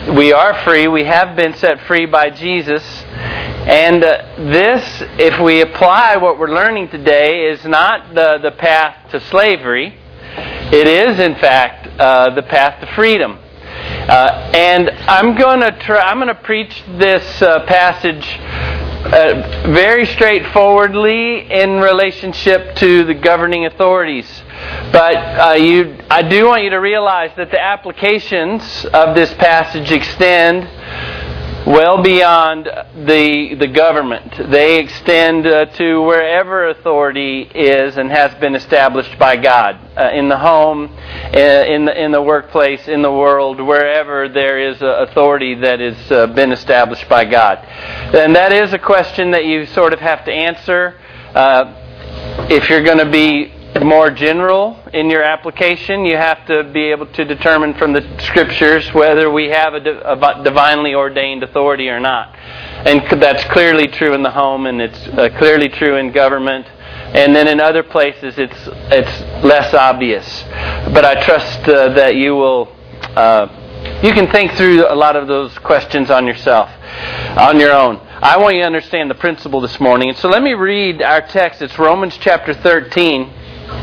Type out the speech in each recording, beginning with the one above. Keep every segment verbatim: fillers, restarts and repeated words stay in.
we are free. We have been set free by Jesus. And uh, this, if we apply what we're learning today, is not the, the path to slavery. It is, in fact, uh, the path to freedom. Uh, and I'm going to try. I'm going to preach this uh, passage uh, very straightforwardly in relationship to the governing authorities. But uh, you, I do want you to realize that the applications of this passage extend well beyond the the government. They extend uh, to wherever authority is and has been established by God, uh, in the home, uh, in the in the workplace, in the world, wherever there is a authority that has uh, been established by God. And that is a question that you sort of have to answer uh, if you're going to be more general in your application. You have to be able to determine from the Scriptures whether we have a, a divinely ordained authority or not. And that's clearly true in the home, and it's uh, clearly true in government. And then in other places it's it's less obvious. But I trust uh, that you will uh, you can think through a lot of those questions on yourself, on your own. I want you to understand the principle this morning. And so let me read our text. It's Romans chapter thirteen.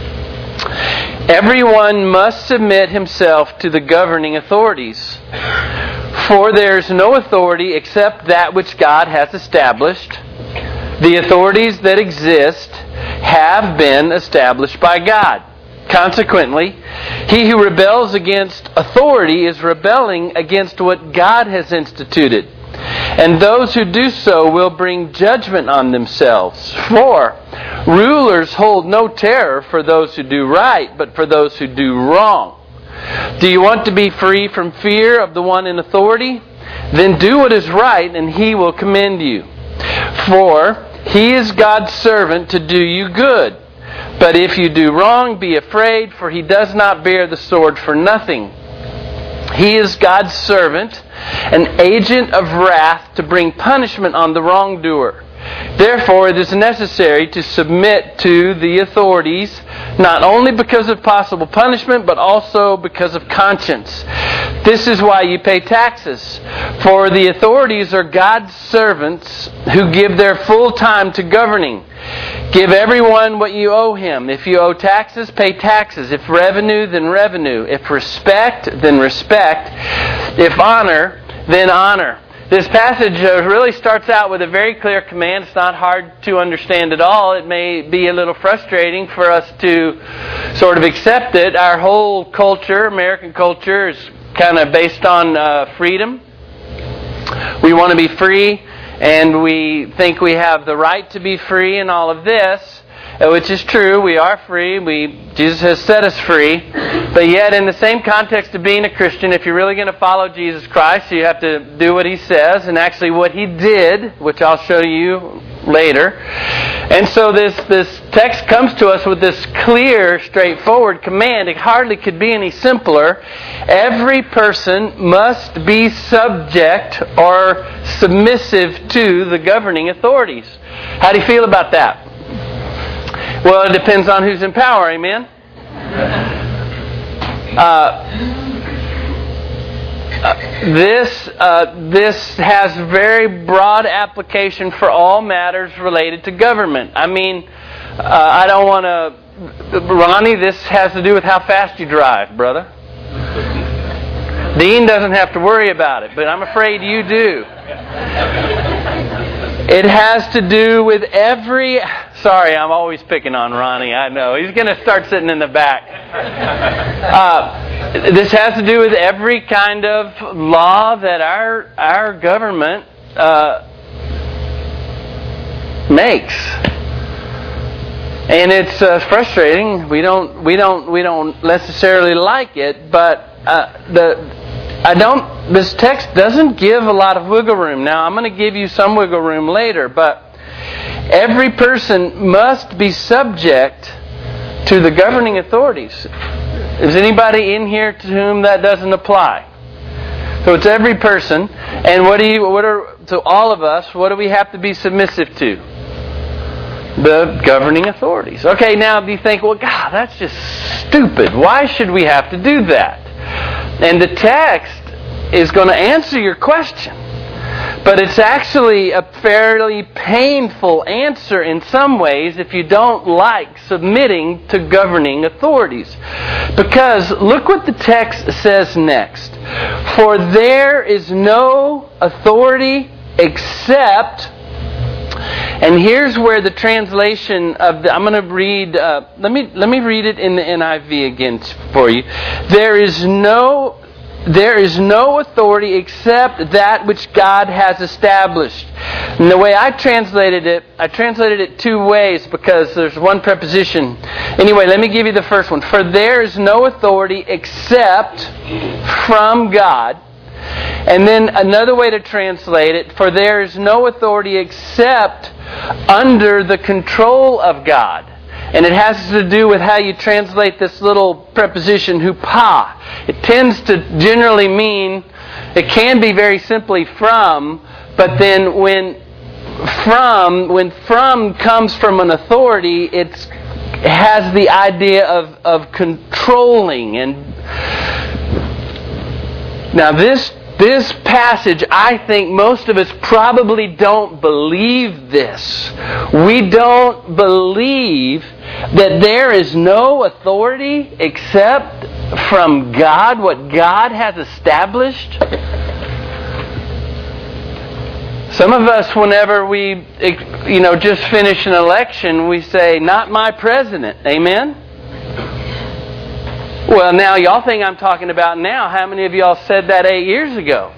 Everyone must submit himself to the governing authorities, for there is no authority except that which God has established. The authorities that exist have been established by God. Consequently, he who rebels against authority is rebelling against what God has instituted. And those who do so will bring judgment on themselves. For rulers hold no terror for those who do right, but for those who do wrong. Do you want to be free from fear of the one in authority? Then do what is right, and he will commend you. For he is God's servant to do you good. But if you do wrong, be afraid, for he does not bear the sword for nothing. He is God's servant, an agent of wrath to bring punishment on the wrongdoer. Therefore, it is necessary to submit to the authorities, not only because of possible punishment, but also because of conscience. This is why you pay taxes. For the authorities are God's servants who give their full time to governing. Give everyone what you owe him. If you owe taxes, pay taxes. If revenue, then revenue. If respect, then respect. If honor, then honor. This passage really starts out with a very clear command. It's not hard to understand at all. It may be a little frustrating for us to sort of accept it. Our whole culture, American culture, is kind of based on uh, freedom. We want to be free, and we think we have the right to be free and all of this, which is true. We are free. We Jesus has set us free. But yet, in the same context of being a Christian, if you're really going to follow Jesus Christ, you have to do what He says, and actually what He did, which I'll show you later. And so this, this text comes to us with this clear, straightforward command. It hardly could be any simpler. Every person must be subject or submissive to the governing authorities. How do you feel about that? Well, it depends on who's in power, amen? Uh, uh, this uh, this has very broad application for all matters related to government. I mean, uh, I don't want to... Ronnie, this has to do with how fast you drive, brother. Dean doesn't have to worry about it, but I'm afraid you do. It has to do with every... Sorry, I'm always picking on Ronnie. I know. He's going to start sitting in the back. Uh, this has to do with every kind of law that our our government uh, makes, and it's uh, frustrating. We don't we don't we don't necessarily like it, but uh, the I don't. This text doesn't give a lot of wiggle room. Now, I'm going to give you some wiggle room later, but. Every person must be subject to the governing authorities. Is anybody in here to whom that doesn't apply? So it's every person. And what do you? What are to all of us? What do we have to be submissive to? The governing authorities. Okay, now do you think, well, God, that's just stupid. Why should we have to do that? And the text is going to answer your question. But it's actually a fairly painful answer in some ways if you don't like submitting to governing authorities. Because look what the text says next. For there is no authority except... And here's where the translation of the... I'm going to read... Uh, let me let me read it in the N I V again for you. There is no... There is no authority except that which God has established. And the way I translated it, I translated it two ways because there's one preposition. Anyway, let me give you the first one. For there is no authority except from God. And then another way to translate it, for there is no authority except under the control of God. And it has to do with how you translate this little preposition, hupa. It tends to generally mean, it can be very simply from, but then when from, when from comes from an authority, it's, it has the idea of, of controlling. And now this This passage, I think most of us probably don't believe this. We don't believe that there is no authority except from God, what God has established. Some of us, whenever we, you know, just finish an election, we say, "Not my president." Amen? Well, now y'all think I'm talking about now. How many of y'all said that eight years ago?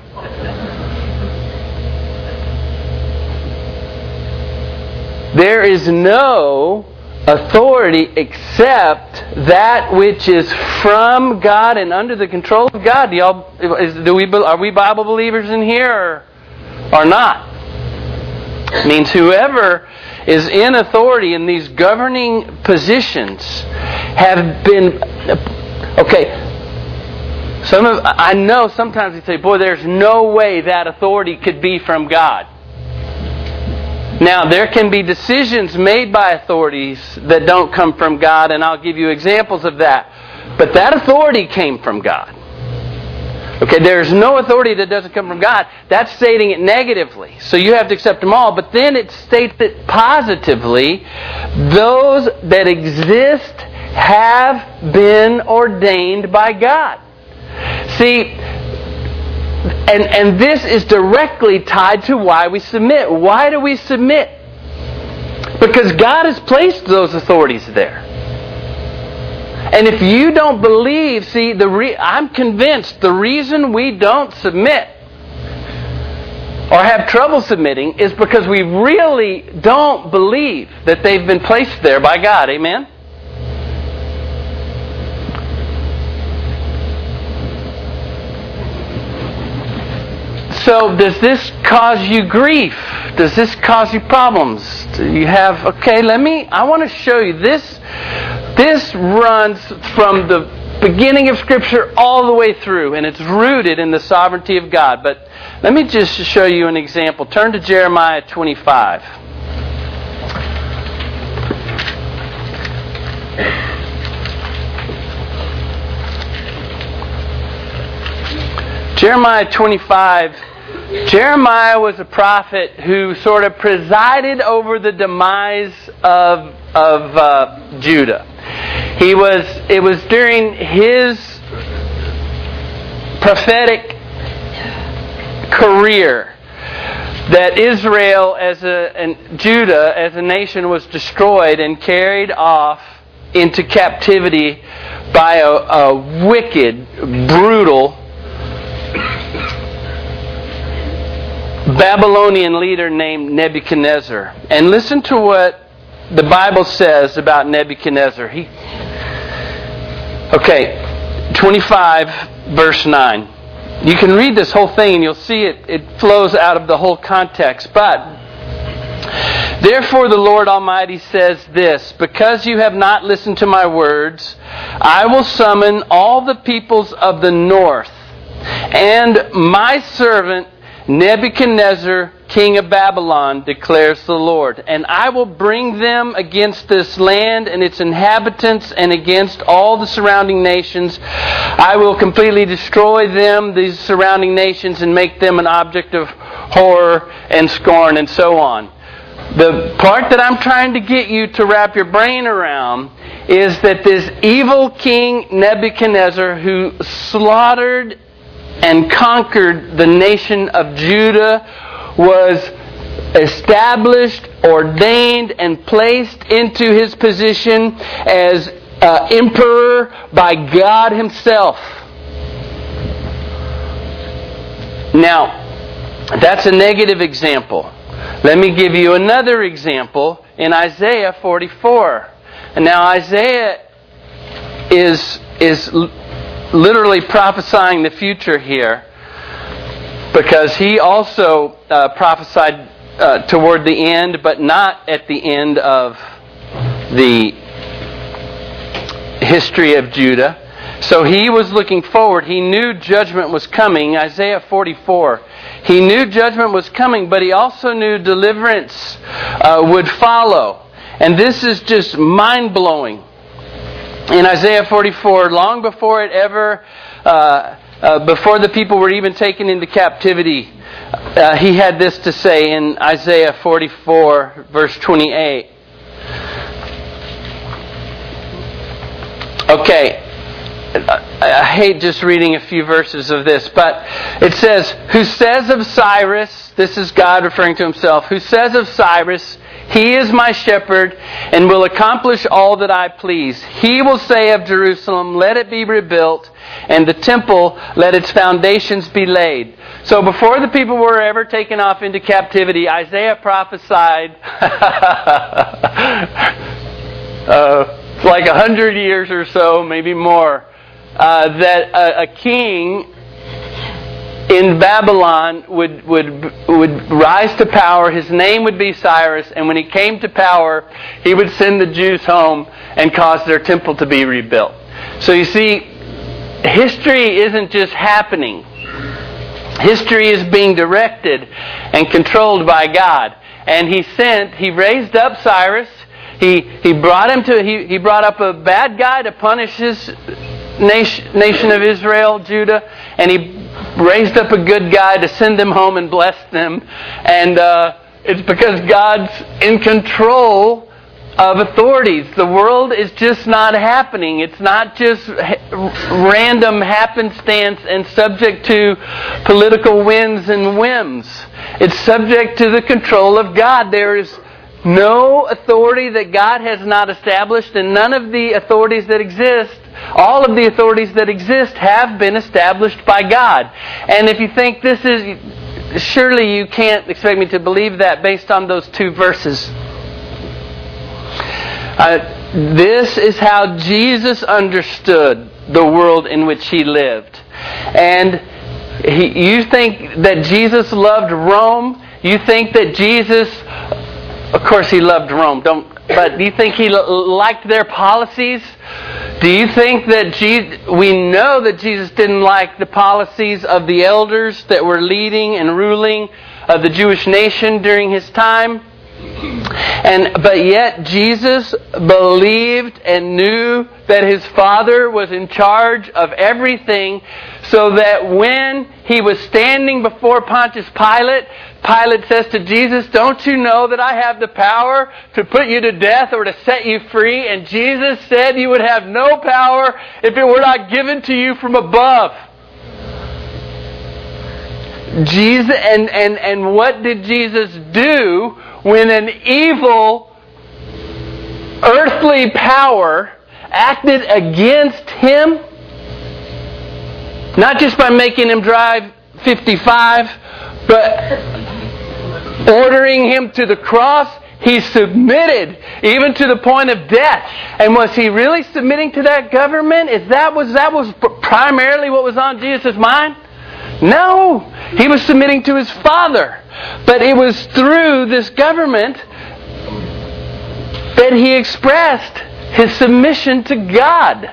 There is no authority except that which is from God and under the control of God. Do y'all, is, do we, are we Bible believers in here or, or not? It means whoever is in authority in these governing positions have been... Okay, some of I know sometimes we say, boy, there's no way that authority could be from God. Now, there can be decisions made by authorities that don't come from God, and I'll give you examples of that. But that authority came from God. Okay, there's no authority that doesn't come from God. That's stating it negatively. So you have to accept them all. But then it states it positively. Those that exist have been ordained by God. See, and, and this is directly tied to why we submit. Why do we submit? Because God has placed those authorities there. And if you don't believe, see, the re- I'm convinced the reason we don't submit or have trouble submitting is because we really don't believe that they've been placed there by God. Amen? So does this cause you grief? Does this cause you problems? Do you have, okay, let me, I want to show you this. This runs from the beginning of Scripture all the way through, and it's rooted in the sovereignty of God. But let me just show you an example. Turn to Jeremiah twenty-five. Jeremiah twenty-five. Jeremiah was a prophet who sort of presided over the demise of of uh, Judah. He was. It was during his prophetic career that Israel as a and Judah as a nation was destroyed and carried off into captivity by a, a wicked, brutal Babylonian leader named Nebuchadnezzar. And listen to what the Bible says about Nebuchadnezzar. He, okay, twenty-five, verse nine. You can read this whole thing and you'll see it, it flows out of the whole context. But, therefore the Lord Almighty says this, because you have not listened to my words, I will summon all the peoples of the north and my servant Nebuchadnezzar king of Babylon, declares the Lord. And I will bring them against this land and its inhabitants and against all the surrounding nations. I will completely destroy them, these surrounding nations, and make them an object of horror and scorn and so on. The part that I'm trying to get you to wrap your brain around is that this evil king Nebuchadnezzar, who slaughtered and conquered the nation of Judah, was established, ordained, and placed into his position as uh, emperor by God Himself. Now, that's a negative example. Let me give you another example in Isaiah forty-four. And now Isaiah is is literally prophesying the future here, because he also uh, prophesied uh, toward the end, but not at the end of the history of Judah. So he was looking forward. He knew judgment was coming. Isaiah forty-four. He knew judgment was coming, but he also knew deliverance uh, would follow. And this is just mind-blowing. In Isaiah forty-four, long before it ever, uh, uh, before the people were even taken into captivity, uh, he had this to say in Isaiah forty-four, verse twenty-eight. Okay. I hate just reading a few verses of this, but it says, who says of Cyrus, this is God referring to Himself, who says of Cyrus, he is my shepherd and will accomplish all that I please. He will say of Jerusalem, let it be rebuilt, and the temple, let its foundations be laid. So before the people were ever taken off into captivity, Isaiah prophesied uh, like a hundred years or so, maybe more, Uh, that a, a king in Babylon would, would, would rise to power. His name would be Cyrus, and when he came to power, he would send the Jews home and cause their temple to be rebuilt. So you see, history isn't just happening. History is being directed and controlled by God. And He sent, He raised up Cyrus. He he brought him to he, he brought up a bad guy to punish his nation, nation of Israel, Judah, and he raised up a good guy to send them home and bless them. And uh, it's because God's in control of authorities. The world is just not happening. It's not just random happenstance and subject to political winds and whims. It's subject to the control of God. There is no authority that God has not established, and none of the authorities that exist, all of the authorities that exist have been established by God. And if you think this is, surely you can't expect me to believe that based on those two verses. Uh, this is how Jesus understood the world in which He lived. And he, you think that Jesus loved Rome? You think that Jesus... Of course He loved Rome, don't, but do you think He liked their policies? Do you think that Jesus, we know that Jesus didn't like the policies of the elders that were leading and ruling uh, the Jewish nation during His time? And but yet Jesus believed and knew that His Father was in charge of everything, so that when He was standing before Pontius Pilate, Pilate says to Jesus, "Don't you know that I have the power to put you to death or to set you free?" And Jesus said, "You would have no power if it were not given to you from above." Jesus and, and, and what did Jesus do when an evil earthly power acted against Him? Not just by making Him drive fifty-five, but ordering Him to the cross. He submitted even to the point of death. And was He really submitting to that government? Is that was that was primarily what was on Jesus' mind? No. He was submitting to His Father. But it was through this government that He expressed His submission to God.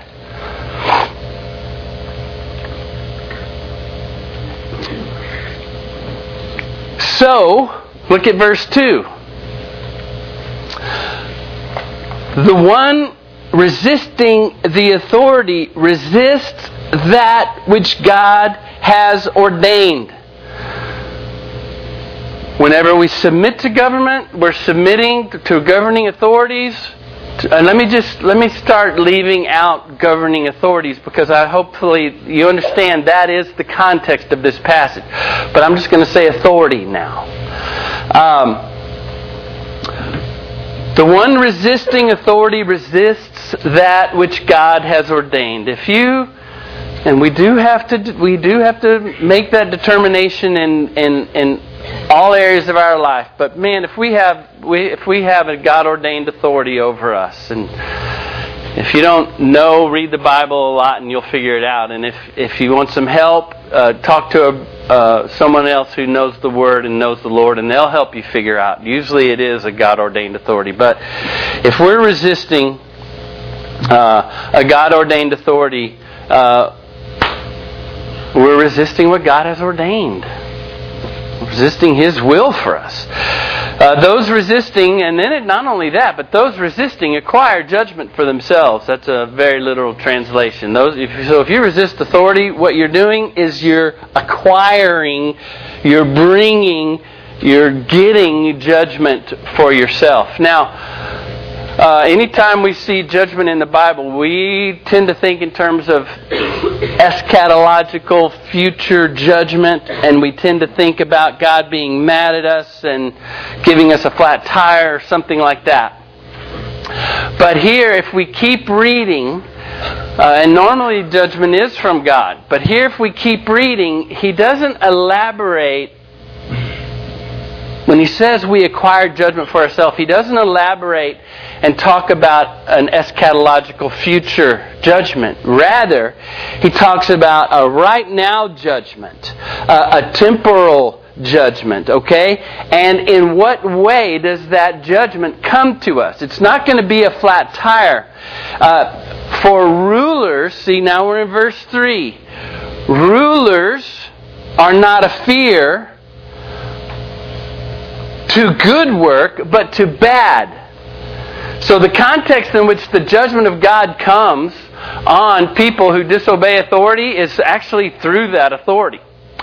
So, Look at verse two. The one resisting the authority resists that which God has ordained. Whenever we submit to government, we're submitting to governing authorities. And let me just let me start leaving out governing authorities, because I hopefully you understand that is the context of this passage. But I'm just going to say authority now. Um, the one resisting authority resists that which God has ordained. If you and we do have to we do have to make that determination in in in all areas of our life. But man, if we have we if we have a God ordained authority over us, and if you don't know, read the Bible a lot and you'll figure it out. And if if you want some help, uh, talk to a, uh, someone else who knows the Word and knows the Lord, and they'll help you figure out. Usually it is a God ordained authority. But if we're resisting uh, a God ordained authority, uh, we're resisting what God has ordained. Resisting His will for us. Uh, those resisting, and then it, not only that, but those resisting acquire judgment for themselves. That's a very literal translation. Those, if, so if you resist authority, what you're doing is you're acquiring, you're bringing, you're getting judgment for yourself. Now, Uh, anytime we see judgment in the Bible, we tend to think in terms of eschatological future judgment, and we tend to think about God being mad at us and giving us a flat tire or something like that. But here, if we keep reading, uh, and normally judgment is from God, but here if we keep reading, He doesn't elaborate. When He says we acquire judgment for ourselves, He doesn't elaborate and talk about an eschatological future judgment. Rather, He talks about a right now judgment, uh, a temporal judgment, okay? And in what way does that judgment come to us? It's not going to be a flat tire. Uh, for rulers, see, now we're in verse three. Rulers are not a fear to good work, but to bad. So the context in which the judgment of God comes on people who disobey authority is actually through that authority.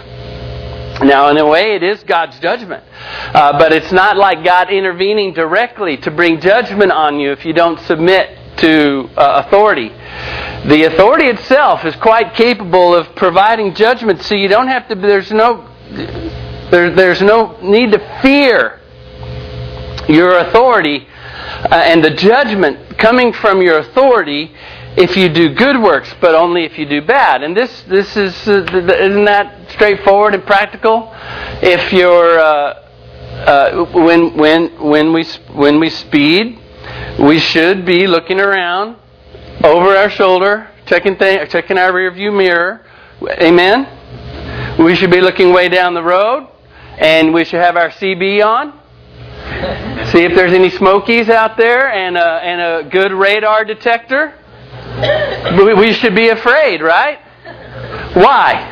Now, in a way, it is God's judgment. Uh, but it's not like God intervening directly to bring judgment on you if you don't submit to uh, authority. The authority itself is quite capable of providing judgment, so you don't have to, there's no, there, there's no need to fear your authority uh, and the judgment coming from your authority if you do good works, but only if you do bad. And this this is uh, isn't that straightforward and practical? If you're uh, uh, when when when we when we speed, we should be looking around over our shoulder, checking th- checking our rear view mirror. Amen. We should be looking way down the road, and we should have our C B on. See if there's any smokies out there, and a, and a good radar detector. We should be afraid, right? Why?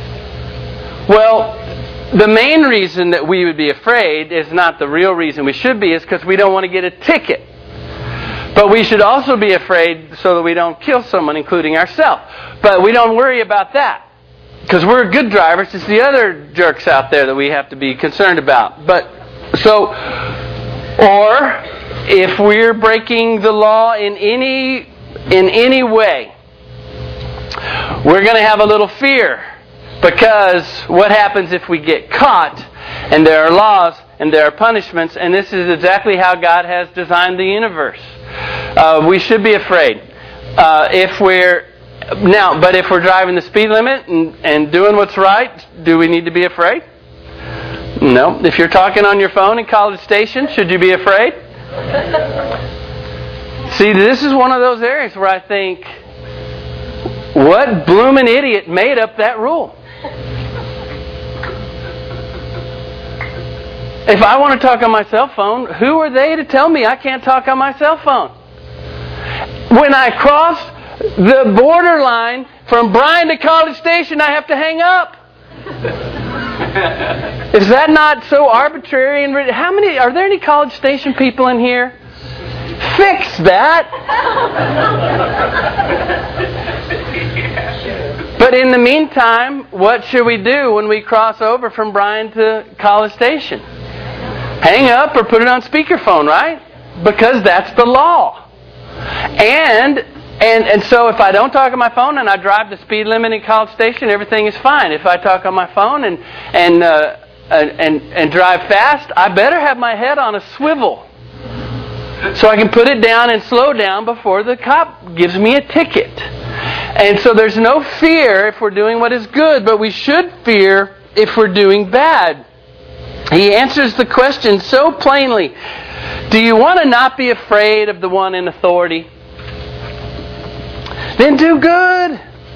Well, the main reason that we would be afraid is not the real reason we should be, is because we don't want to get a ticket. But we should also be afraid so that we don't kill someone, including ourselves. But we don't worry about that, because we're good drivers. It's the other jerks out there that we have to be concerned about. But so, or if we're breaking the law in any in any way, we're going to have a little fear, because what happens if we get caught? And there are laws and there are punishments, and this is exactly how God has designed the universe. Uh, we should be afraid. Uh, if we're now, but if we're driving the speed limit and, and doing what's right, do we need to be afraid? No. If you're talking on your phone in College Station, should you be afraid? See, this is one of those areas where I think, what bloomin' idiot made up that rule? If I want to talk on my cell phone, who are they to tell me I can't talk on my cell phone? When I cross the borderline from Bryan to College Station, I have to hang up. Is that not so arbitrary? And how many, are there any College Station people in here? Fix that! But in the meantime, what should we do when we cross over from Bryan to College Station? Hang up or put it on speakerphone, right? Because that's the law. And and and so if I don't talk on my phone and I drive the speed limit in College Station, everything is fine. If I talk on my phone and and uh, and, and and drive fast, I better have my head on a swivel so I can put it down and slow down before the cop gives me a ticket. And so there's no fear if we're doing what is good, but we should fear if we're doing bad. He answers the question so plainly. Do you want to not be afraid of the one in authority? Then do good,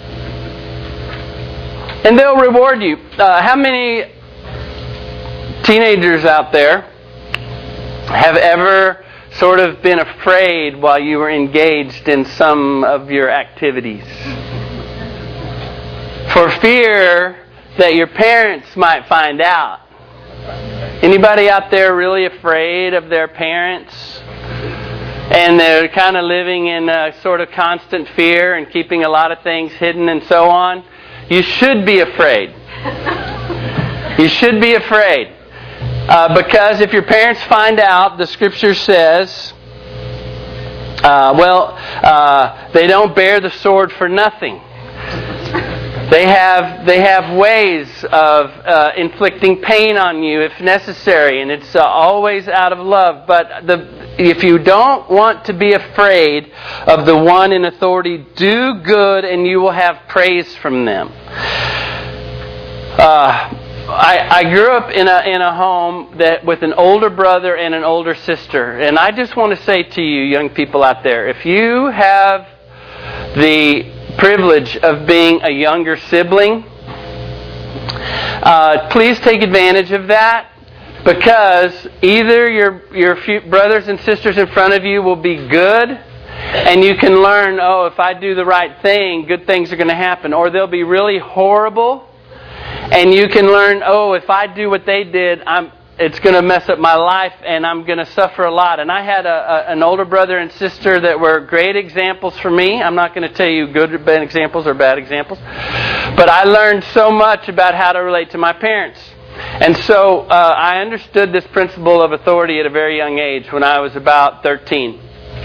and they'll reward you. Uh, how many teenagers out there have ever sort of been afraid while you were engaged in some of your activities? For fear that your parents might find out. Anybody out there really afraid of their parents? And they're kind of living in a sort of constant fear and keeping a lot of things hidden and so on? You should be afraid. You should be afraid. Uh, because if your parents find out, the Scripture says, uh, well, uh, they don't bear the sword for nothing. They have they have ways of uh, inflicting pain on you if necessary, and it's uh, always out of love. But the, if you don't want to be afraid of the one in authority, do good, and you will have praise from them. Uh, I, I grew up in a in a home that with an older brother and an older sister, and I just want to say to you, young people out there, if you have the privilege of being a younger sibling, uh, please take advantage of that, because either your your few brothers and sisters in front of you will be good, and you can learn, oh, if I do the right thing, good things are going to happen, or they'll be really horrible, and you can learn, oh, if I do what they did, I'm it's going to mess up my life and I'm going to suffer a lot. And I had a, a, an older brother and sister that were great examples for me. I'm not going to tell you good or bad examples or bad examples. But I learned so much about how to relate to my parents. And so uh, I understood this principle of authority at a very young age when I was about thirteen.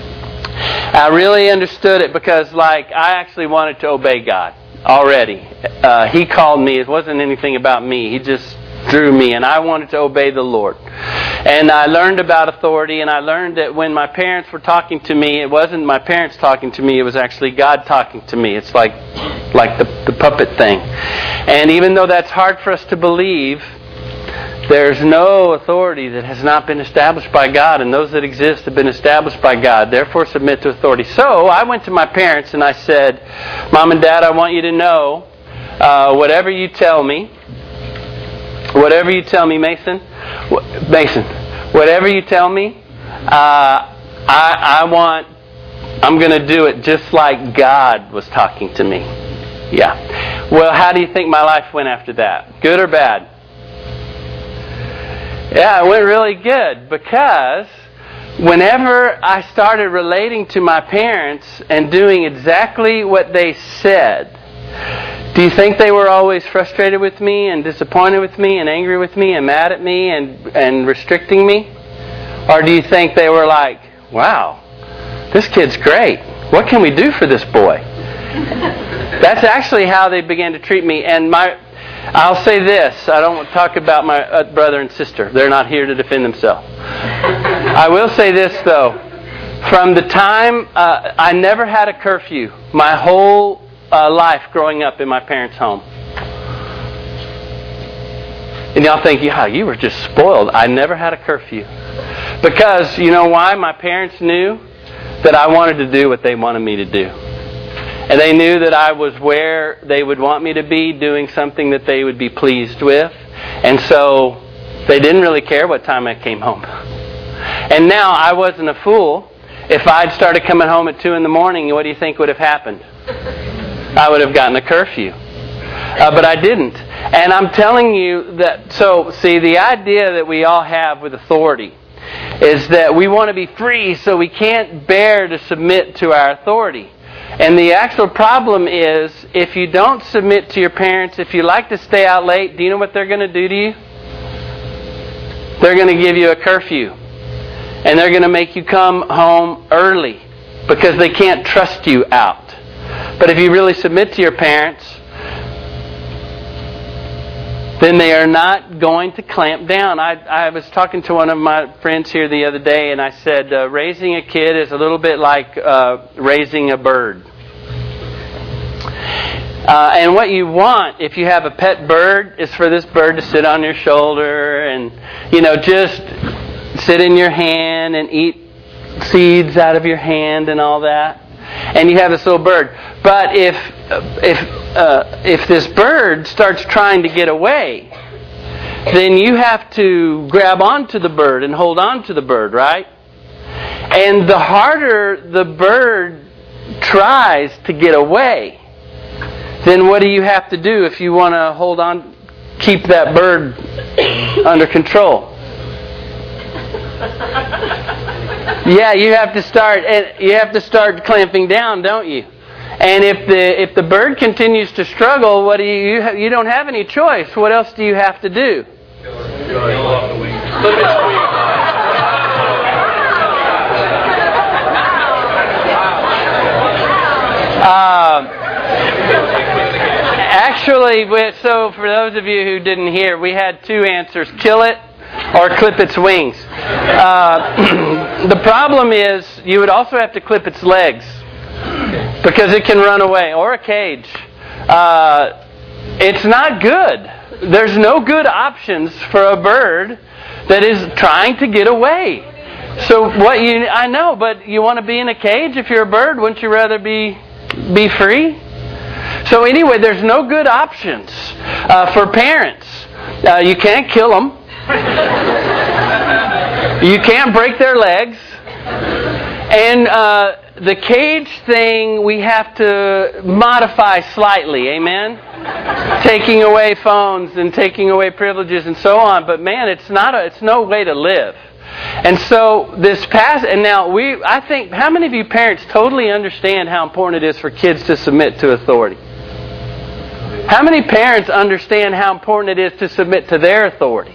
I really understood it because, like, I actually wanted to obey God already. Uh, he called me. It wasn't anything about me. He just through me, and I wanted to obey the Lord. And I learned about authority, and I learned that when my parents were talking to me, it wasn't my parents talking to me, it was actually God talking to me. It's like like the, the puppet thing. And even though that's hard for us to believe, there's no authority that has not been established by God, and those that exist have been established by God. Therefore, submit to authority. So I went to my parents and I said, Mom and Dad, I want you to know, uh, whatever you tell me, Whatever you tell me, Mason, Mason, whatever you tell me, uh, I, I want, I'm going to do it just like God was talking to me. Yeah. Well, how do you think my life went after that? Good or bad? Yeah, it went really good, because whenever I started relating to my parents and doing exactly what they said, do you think they were always frustrated with me and disappointed with me and angry with me and mad at me and, and restricting me? Or do you think they were like, wow, this kid's great. What can we do for this boy? That's actually how they began to treat me. And my, I'll say this. I don't want to talk about my brother and sister. They're not here to defend themselves. I will say this, though. From the time, uh, I never had a curfew. My whole Uh, life growing up in my parents' home. And y'all think, yeah, you were just spoiled. I never had a curfew. Because, you know why? My parents knew that I wanted to do what they wanted me to do. And they knew that I was where they would want me to be, doing something that they would be pleased with. And so they didn't really care what time I came home. And now, I wasn't a fool. If I'd started coming home at two in the morning, what do you think would have happened? I would have gotten a curfew. uh, but I didn't. And I'm telling you that, so, see, the idea that we all have with authority is that we want to be free, so we can't bear to submit to our authority. And the actual problem is, if you don't submit to your parents, if you like to stay out late, do you know what they're going to do to you? They're going to give you a curfew. And they're going to make you come home early because they can't trust you out. But if you really submit to your parents, then they are not going to clamp down. I, I was talking to one of my friends here the other day, and I said, uh, raising a kid is a little bit like uh, raising a bird. Uh, and what you want, if you have a pet bird, is for this bird to sit on your shoulder and, you know, just sit in your hand and eat seeds out of your hand and all that. And you have this little bird. But if if uh, if this bird starts trying to get away, then you have to grab onto the bird and hold on to the bird, right? And the harder the bird tries to get away, then what do you have to do if you want to hold on, keep that bird under control? Yeah, you have to start. You have to start clamping down, don't you? And if the if the bird continues to struggle, what do you you, you don't have any choice. What else do you have to do? Go off the wing. Um, actually, so for those of you who didn't hear, we had two answers: kill it or clip its wings. Uh, the problem is you would also have to clip its legs because it can run away, or a cage. Uh, it's not good. There's no good options for a bird that is trying to get away. So what you I know, but you want to be in a cage if you're a bird? Wouldn't you rather be be free? So anyway, there's no good options uh, for parents. Uh, you can't kill them. You can't break their legs. And uh, the cage thing we have to modify slightly, amen? Taking away phones and taking away privileges and so on. But man, it's not a, it's no way to live. And so this past, and now we, I think, how many of you parents totally understand how important it is for kids to submit to authority? How many parents understand how important it is to submit to their authority?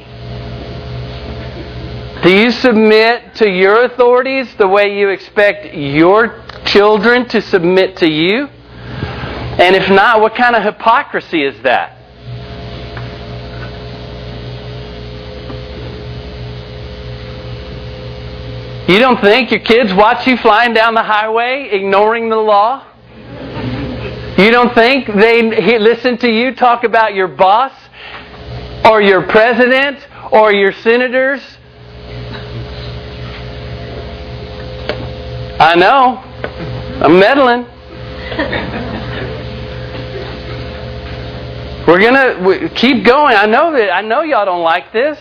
Do you submit to your authorities the way you expect your children to submit to you? And if not, what kind of hypocrisy is that? You don't think your kids watch you flying down the highway, ignoring the law? You don't think they listen to you talk about your boss or your president or your senators? I know. I'm meddling. We're gonna keep going. I know that. I know y'all don't like this.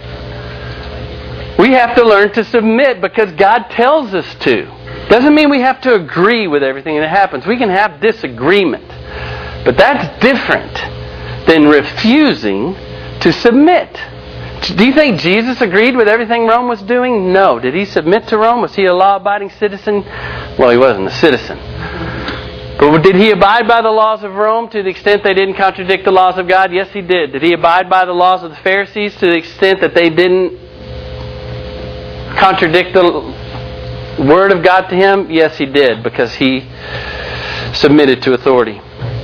We have to learn to submit because God tells us to. Doesn't mean we have to agree with everything that happens. We can have disagreement. But that's different than refusing to submit. Do you think Jesus agreed with everything Rome was doing? No. Did he submit to Rome? Was he a law-abiding citizen? Well, he wasn't a citizen. But did he abide by the laws of Rome to the extent they didn't contradict the laws of God? Yes, he did. Did he abide by the laws of the Pharisees to the extent that they didn't contradict the Word of God to him? Yes, he did, because he submitted to authority.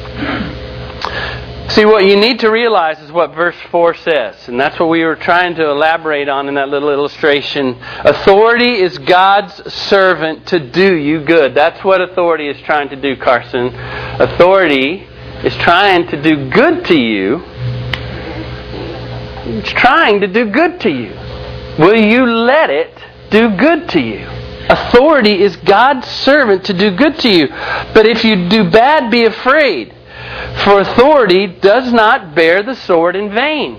See, what you need to realize is what verse four says, and that's what we were trying to elaborate on in that little illustration. Authority is God's servant to do you good. That's what authority is trying to do, Carson. Authority is trying to do good to you. It's trying to do good to you. Will you let it do good to you? Authority is God's servant to do good to you. But if you do bad, be afraid. For authority does not bear the sword in vain.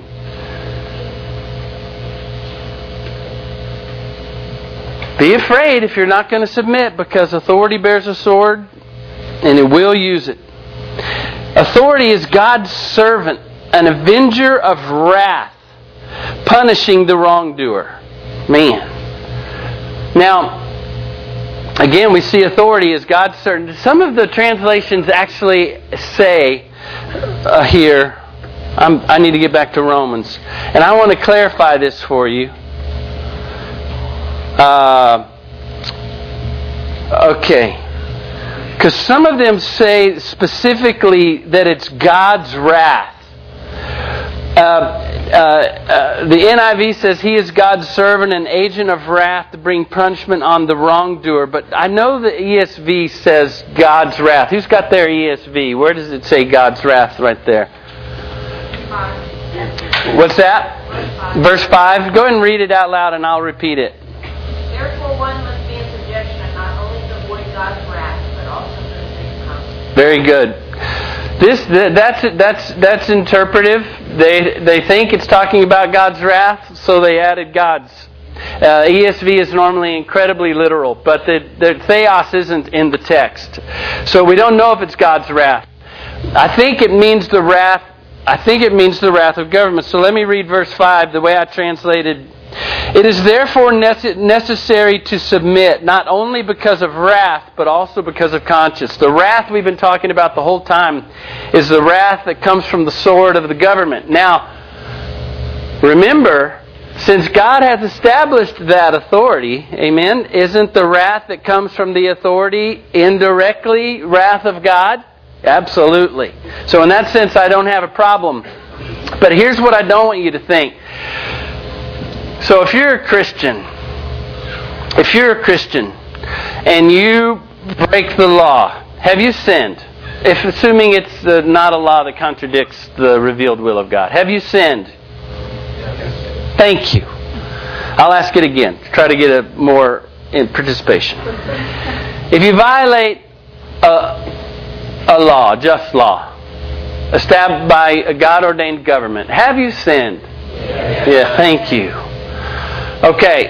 Be afraid if you're not going to submit, because authority bears a sword and it will use it. Authority is God's servant, an avenger of wrath, punishing the wrongdoer. Man. Now, again, we see authority as God's servant. Some of the translations actually say uh, here, I'm, I need to get back to Romans. And I want to clarify this for you. Uh, okay. Because some of them say specifically that it's God's wrath. Uh, uh, uh, the N I V says He is God's servant, an agent of wrath to bring punishment on the wrongdoer. But I know the E S V says God's wrath. Who's got their E S V? Where does it say God's wrath right there? What's that? Verse five. Go ahead and read it out loud and I'll repeat it. Therefore one must be in subjection not only to avoid God's wrath, but also to the same consequence. Very good. This that's that's that's interpretive. They they think it's talking about God's wrath, so they added God's. Uh, E S V is normally incredibly literal, but the, the theos isn't in the text, so we don't know if it's God's wrath. I think it means the wrath. I think it means the wrath of government. So let me read verse five. The way I translated. It is therefore necessary to submit, not only because of wrath, but also because of conscience. The wrath we've been talking about the whole time is the wrath that comes from the sword of the government. Now, remember, since God has established that authority, amen, isn't the wrath that comes from the authority indirectly wrath of God? Absolutely. So in that sense, I don't have a problem. But here's what I don't want you to think. So if you're a Christian, if you're a Christian and you break the law, have you sinned? If assuming it's uh, not a law that contradicts the revealed will of God, have you sinned? Thank you. I'll ask it again. Try to get a more in participation. If you violate a, a law, just law, established by a God-ordained government, have you sinned? Yeah. Yeah. Thank you. Okay.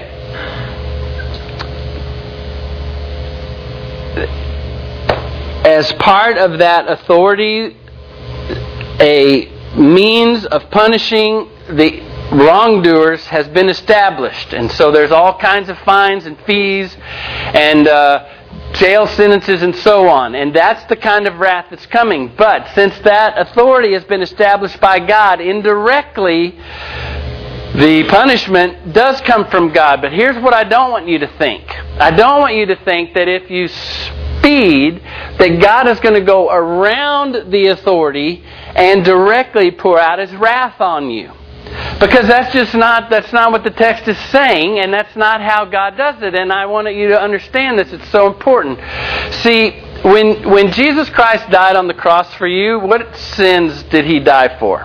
As part of that authority, a means of punishing the wrongdoers has been established. And so there's all kinds of fines and fees and uh, jail sentences and so on. And that's the kind of wrath that's coming. But since that authority has been established by God, indirectly, the punishment does come from God. But here's what I don't want you to think. I don't want you to think that if you speed, that God is going to go around the authority and directly pour out His wrath on you. Because that's just not, that's not what the text is saying, and that's not how God does it. And I want you to understand this. It's so important. See, when, when Jesus Christ died on the cross for you, what sins did He die for?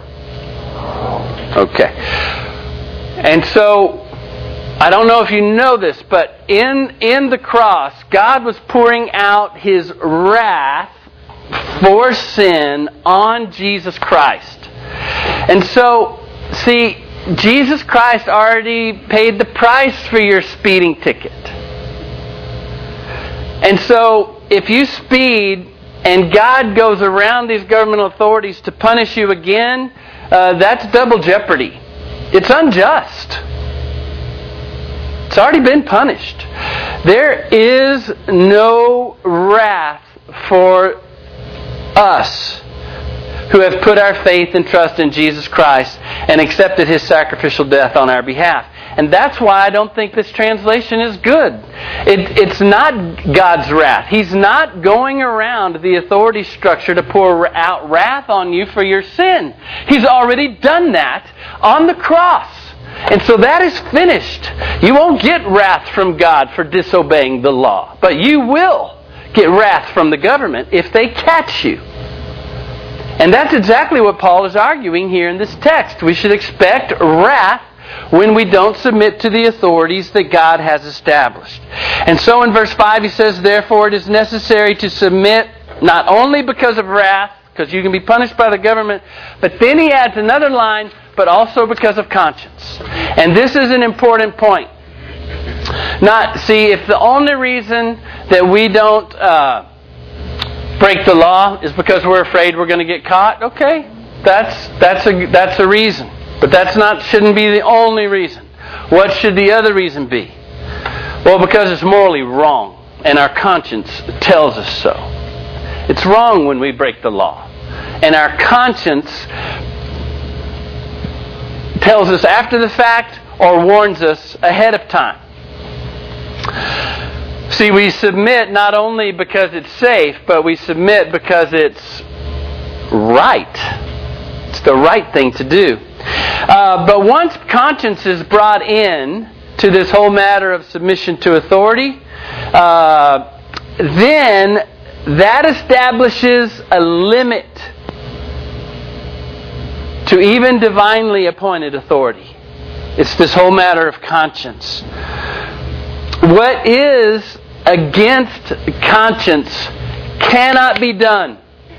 Okay. And so, I don't know if you know this, but in, in the cross, God was pouring out His wrath for sin on Jesus Christ. And so, see, Jesus Christ already paid the price for your speeding ticket. And so, if you speed and God goes around these governmental authorities to punish you again, uh, that's double jeopardy. It's unjust. It's already been punished. There is no wrath for us who have put our faith and trust in Jesus Christ and accepted His sacrificial death on our behalf. And that's why I don't think this translation is good. It, it's not God's wrath. He's not going around the authority structure to pour out wrath on you for your sin. He's already done that on the cross. And so that is finished. You won't get wrath from God for disobeying the law. But you will get wrath from the government if they catch you. And that's exactly what Paul is arguing here in this text. We should expect wrath when we don't submit to the authorities that God has established. And so in verse five he says, therefore it is necessary to submit not only because of wrath, because you can be punished by the government, but then he adds another line, but also because of conscience. And this is an important point. Not see, if the only reason that we don't uh, break the law is because we're afraid we're going to get caught. Okay, that's that's a that's a reason, but that's not shouldn't be the only reason. What should the other reason be? Well, because it's morally wrong, and our conscience tells us so. It's wrong when we break the law, and our conscience tells us after the fact or warns us ahead of time. See, we submit not only because it's safe, but we submit because it's right. It's the right thing to do. Uh, but once conscience is brought in to this whole matter of submission to authority, uh, then that establishes a limit to even divinely appointed authority. It's this whole matter of conscience. What is against conscience cannot be done,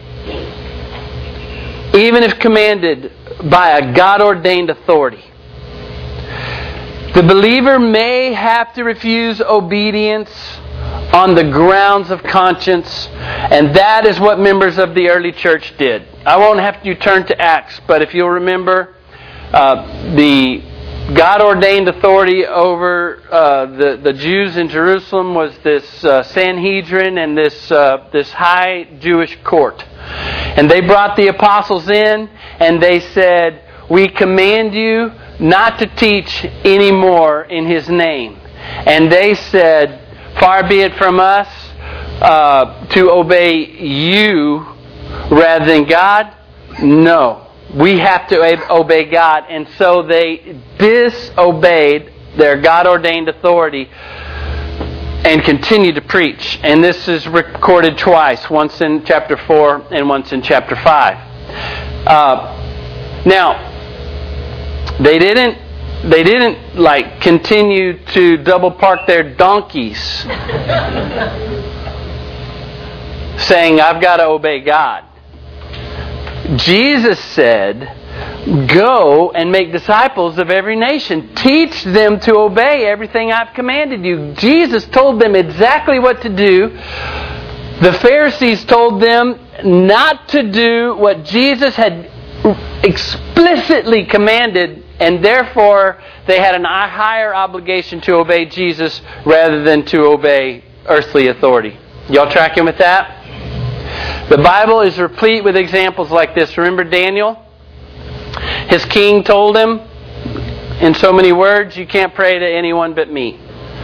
even if commanded by a God-ordained authority. The believer may have to refuse obedience on the grounds of conscience, and that is what members of the early church did. I won't have you turn to Acts, but if you'll remember, uh, the God-ordained authority over uh, the, the Jews in Jerusalem was this uh, Sanhedrin and this uh, this high Jewish court. And they brought the apostles in and they said, "We command you not to teach anymore in His name." And they said, "Far be it from us uh, to obey you rather than God." No. We have to obey God. And so they disobeyed their God-ordained authority and continued to preach. And this is recorded twice, once in chapter four and once in chapter five. Uh, now, they didn't they didn't like continue to double park their donkeys saying, "I've got to obey God." Jesus said, "Go and make disciples of every nation. Teach them to obey everything I've commanded you." Jesus told them exactly what to do. The Pharisees told them not to do what Jesus had explicitly commanded, and therefore they had a higher obligation to obey Jesus rather than to obey earthly authority. Y'all tracking with that? The Bible is replete with examples like this. Remember Daniel? His king told him in so many words, "You can't pray to anyone but me."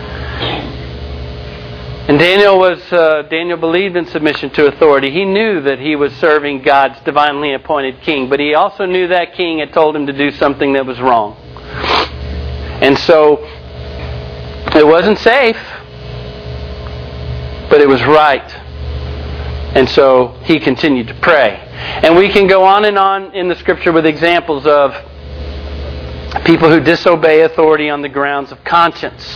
And Daniel was uh, Daniel believed in submission to authority. He knew that he was serving God's divinely appointed king, but he also knew that king had told him to do something that was wrong. And so it wasn't safe, but it was right. And so he continued to pray. And we can go on and on in the Scripture with examples of people who disobey authority on the grounds of conscience.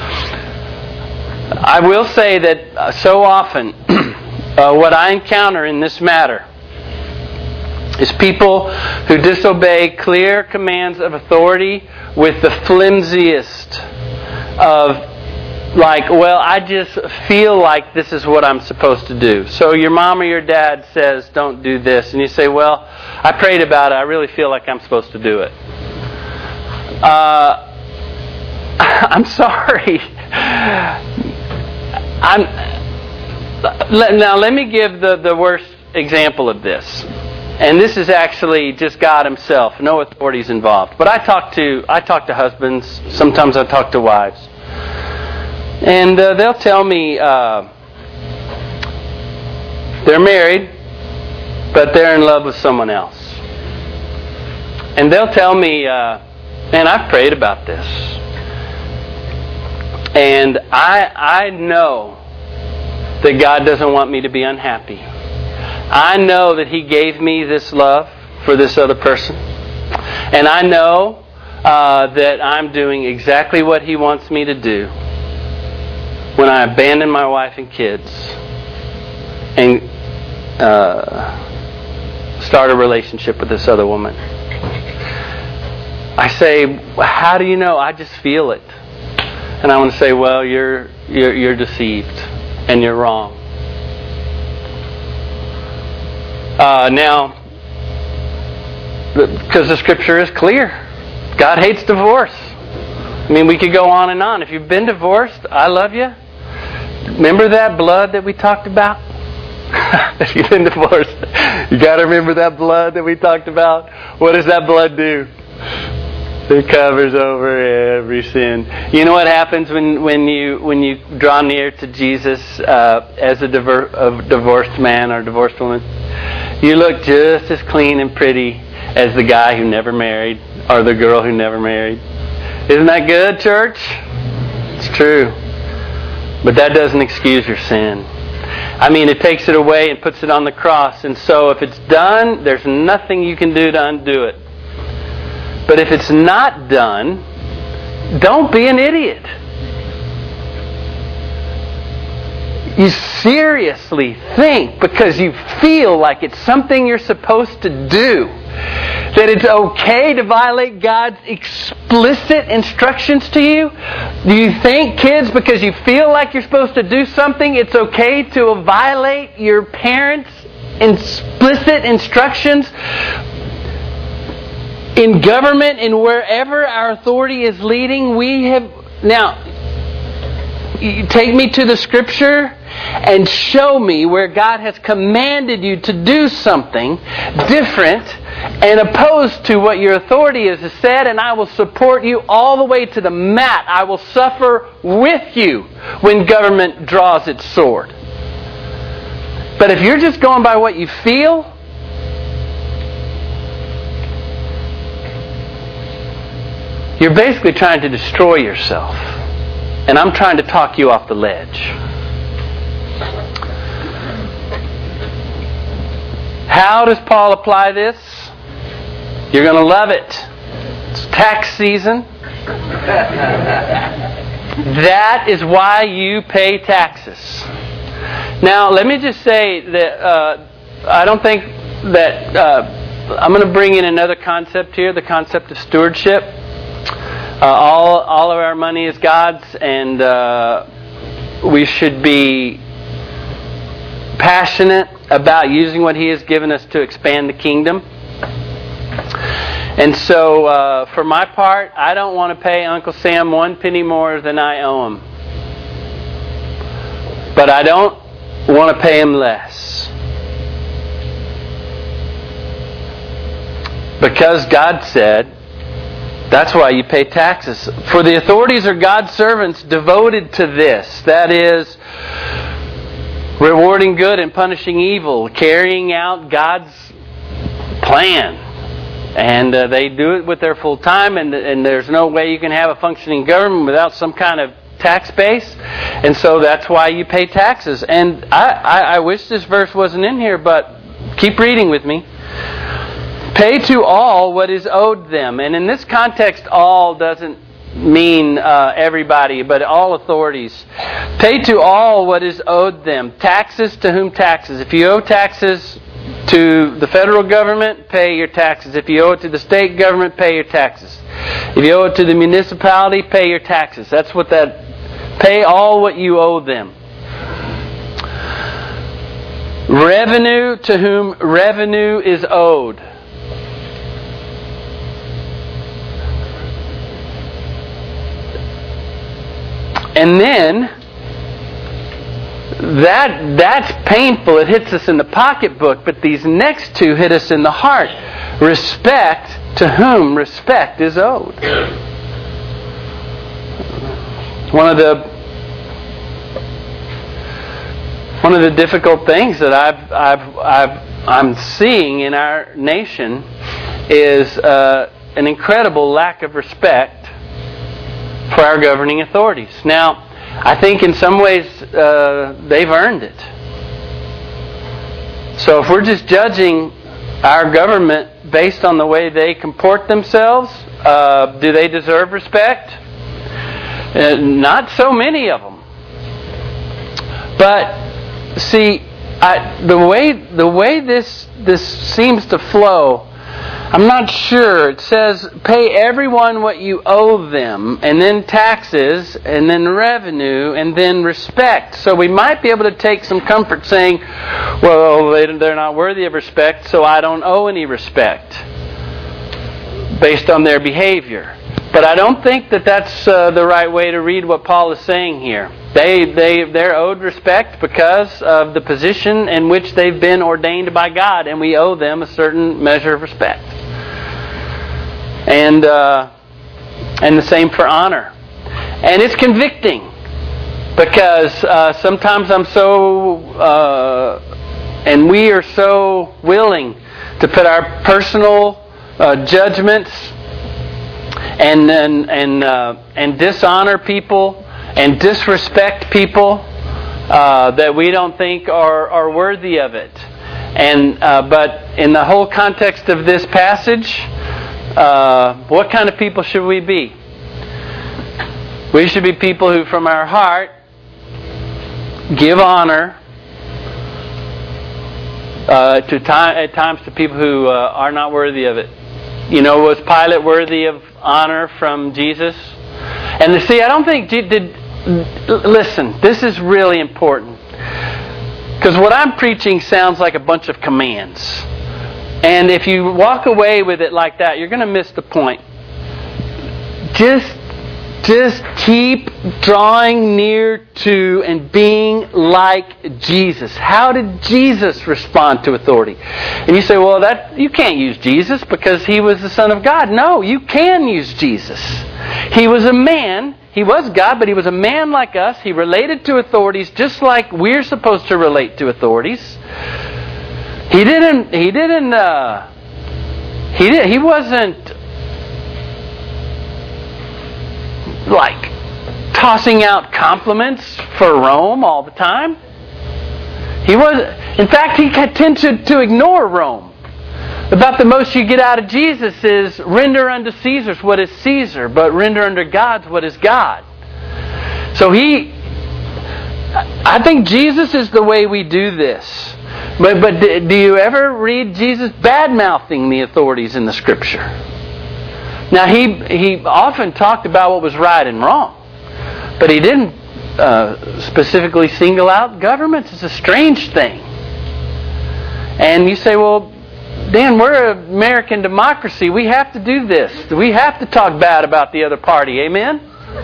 I will say that uh, so often uh, what I encounter in this matter is people who disobey clear commands of authority with the flimsiest of, like, well, I just feel like this is what I'm supposed to do. So your mom or your dad says, "Don't do this." And you say, "Well, I prayed about it. I really feel like I'm supposed to do it." Uh, I'm sorry. I'm, now, let me give the, the worst example of this. And this is actually just God Himself. No authorities involved. But I talk to I talk to husbands. Sometimes I talk to wives. And uh, they'll tell me uh, they're married, but they're in love with someone else. And they'll tell me, uh, "Man, I've prayed about this. And I I know that God doesn't want me to be unhappy. I know that He gave me this love for this other person. And I know uh, that I'm doing exactly what He wants me to do when I abandon my wife and kids and uh, start a relationship with this other woman." I say, "How do you know?" "I just feel it." And I want to say, "Well, you're you're, you're deceived and you're wrong." Uh, now, because the Scripture is clear, God hates divorce. I mean, we could go on and on. If you've been divorced, I love you. Remember that blood that we talked about? If you've been divorced, you got to remember that blood that we talked about. What does that blood do? It covers over every sin. You know what happens when, when you when you draw near to Jesus uh, as a, diver, a divorced man or divorced woman? You look just as clean and pretty as the guy who never married or the girl who never married. Isn't that good, church? It's true. But that doesn't excuse your sin. I mean, it takes it away and puts it on the cross. And so if it's done, there's nothing you can do to undo it. But if it's not done, don't be an idiot. You seriously think, because you feel like it's something you're supposed to do, that it's okay to violate God's explicit instructions to you? Do you think, kids, because you feel like you're supposed to do something, it's okay to violate your parents' explicit instructions? In government and wherever our authority is leading, we have... Now, you take me to the Scripture and show me where God has commanded you to do something different and opposed to what your authority has said, and I will support you all the way to the mat. I will suffer with you when government draws its sword. But if you're just going by what you feel, you're basically trying to destroy yourself. And I'm trying to talk you off the ledge. How does Paul apply this? You're going to love it. It's tax season. That is why you pay taxes. Now, let me just say that uh, I don't think that... Uh, I'm going to bring in another concept here, the concept of stewardship. Uh, all all of our money is God's, and uh, we should be passionate about using what He has given us to expand the kingdom. And so, uh, for my part, I don't want to pay Uncle Sam one penny more than I owe him. But I don't want to pay him less. Because God said, that's why you pay taxes. For the authorities are God's servants devoted to this. That is, rewarding good and punishing evil, carrying out God's plan. And uh, they do it with their full time, and, and there's no way you can have a functioning government without some kind of tax base. And so that's why you pay taxes. And I, I, I wish this verse wasn't in here, but keep reading with me. Pay to all what is owed them. And in this context, all doesn't mean uh, everybody, but all authorities. Pay to all what is owed them. Taxes to whom taxes. If you owe taxes to the federal government, pay your taxes. If you owe it to the state government, pay your taxes. If you owe it to the municipality, pay your taxes. That's what that... Pay all what you owe them. Revenue to whom revenue is owed. And then, that that's painful. It hits us in the pocketbook, but these next two hit us in the heart. Respect to whom respect is owed. One of the one of the difficult things that I've I've, I've I'm seeing in our nation is uh, an incredible lack of respect for our governing authorities. Now, I think in some ways uh, they've earned it. So if we're just judging our government based on the way they comport themselves, uh, do they deserve respect? Uh, not so many of them. But see, I, the way the way this this seems to flow, I'm not sure. It says, pay everyone what you owe them, and then taxes, and then revenue, and then respect. So we might be able to take some comfort saying, well, they're not worthy of respect, so I don't owe any respect based on their behavior. But I don't think that that's uh, the right way to read what Paul is saying here. They, they, they're owed respect because of the position in which they've been ordained by God, and we owe them a certain measure of respect. And uh, and the same for honor. And it's convicting because uh, sometimes I'm so, uh, and we are so willing to put our personal uh, judgments and and and, uh, and dishonor people and disrespect people uh, that we don't think are, are worthy of it. And uh, but in the whole context of this passage, uh, what kind of people should we be? We should be people who, from our heart, give honor uh, to time, at times to people who uh, are not worthy of it. You know, was Pilate worthy of honor from Jesus? And see, I don't think did. Listen, this is really important. Because what I'm preaching sounds like a bunch of commands. And if you walk away with it like that, you're going to miss the point. Just, just keep drawing near to and being like Jesus. How did Jesus respond to authority? And you say, well, that you can't use Jesus because He was the Son of God. No, you can use Jesus. He was a man. He was God, but He was a man like us. He related to authorities just like we're supposed to relate to authorities. He didn't. He didn't. Uh, he did. He wasn't like tossing out compliments for Rome all the time. He was. In fact, he tended to ignore Rome. About the most you get out of Jesus is render unto Caesar's what is Caesar, but render unto God's what is God. So he, I think Jesus is the way we do this. But but do you ever read Jesus bad-mouthing the authorities in the Scripture? Now he he often talked about what was right and wrong, but he didn't uh, specifically single out governments. It's a strange thing. And you say, well, Dan, we're an American democracy. We have to do this. We have to talk bad about the other party. Amen?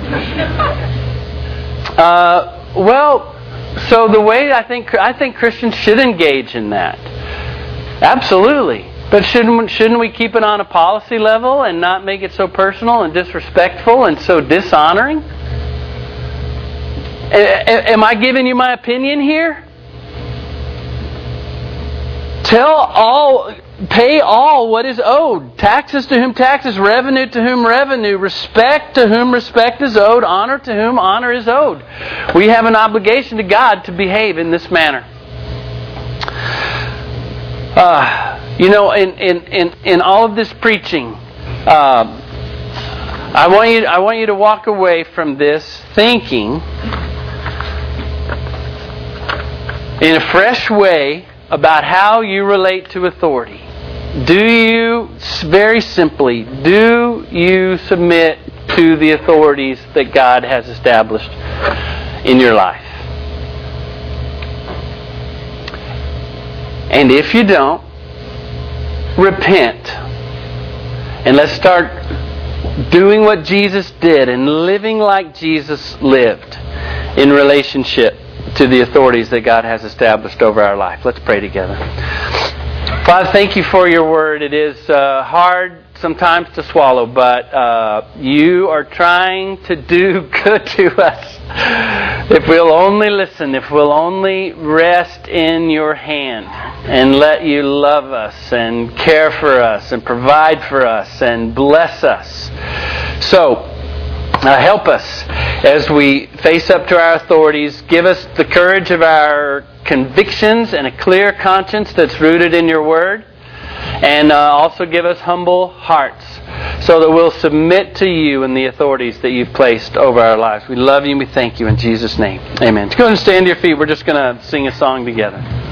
Uh, well, so the way I think I think Christians should engage in that. Absolutely. But shouldn't shouldn't we keep it on a policy level and not make it so personal and disrespectful and so dishonoring? A- am I giving you my opinion here? Tell all, pay all what is owed. Taxes to whom taxes, revenue to whom revenue, respect to whom respect is owed, honor to whom honor is owed. We have an obligation to God to behave in this manner. Uh, you know, in, in, in, in all of this preaching, uh, I want you I want you to walk away from this thinking in a fresh way about how you relate to authority. Do you, very simply, do you submit to the authorities that God has established in your life? And if you don't, repent. And let's start doing what Jesus did and living like Jesus lived in relationship to the authorities that God has established over our life. Let's pray together. Father, thank you for your word. It is uh, hard sometimes to swallow, but uh, you are trying to do good to us. If we'll only listen, if we'll only rest in your hand and let you love us and care for us and provide for us and bless us. So, Uh, help us as we face up to our authorities. Give us the courage of our convictions and a clear conscience that's rooted in your word. And uh, also give us humble hearts so that we'll submit to you and the authorities that you've placed over our lives. We love you and we thank you in Jesus' name. Amen. Go ahead and stand to your feet. We're just going to sing a song together.